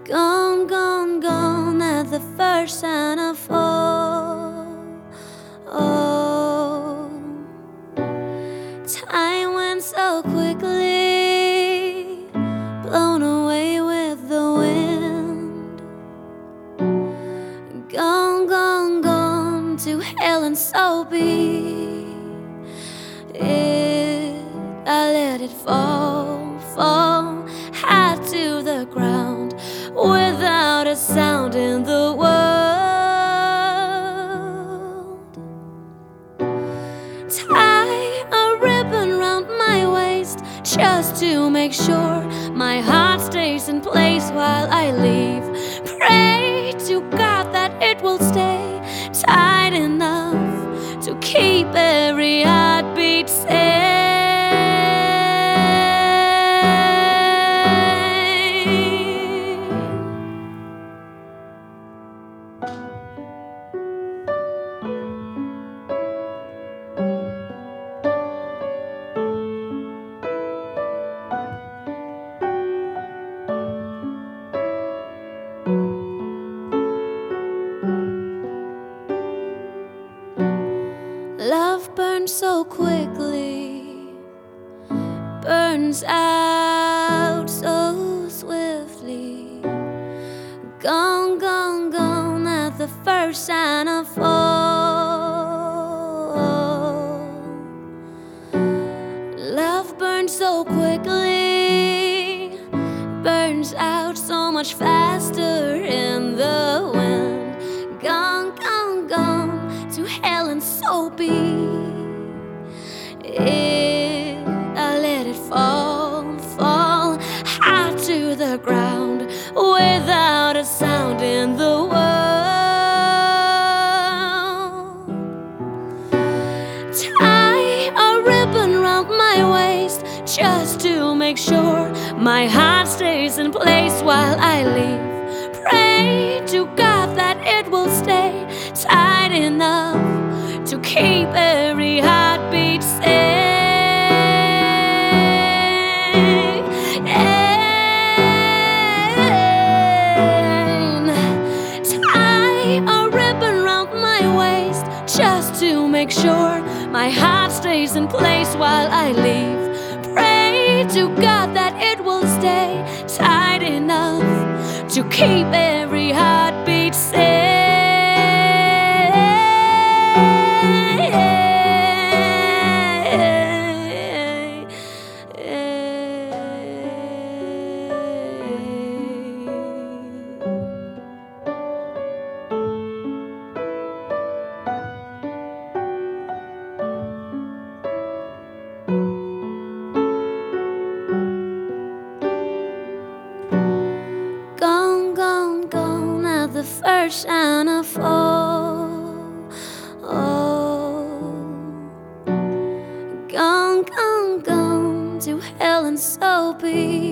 Gone, gone, gone at the first sign of fall. Oh, time went so quickly, blown away with the wind. Gone, gone, gone to hell, and so be it. I let it fall, fall high to the ground, without a sound in the world. Tie a ribbon round my waist, just to make sure my heart stays in place while I leave. Pray to God that it will stay tight enough to keep every heartbeat safe. Love burns so quickly, burns out so swiftly. Gone, gone, gone at the first sign of fall. Love burns so quickly, burns out so much faster in the wind. Gone, gone, gone to hell, and so be it. I let it fall, fall high to the ground, without a sound in the world. Tie a ribbon round my waist, just to make sure my heart stays in place while I leave. Pray to God that it will stay tight enough to keep every heartbeat sane. Tie a ribbon round my waist, just to make sure my heart stays in place while I leave. Pray to God that it will stay tight enough to keep every heartbeat safe. Gone, gone, gone at the first sign of fall. Oh, gone, gone, gone to hell, and so be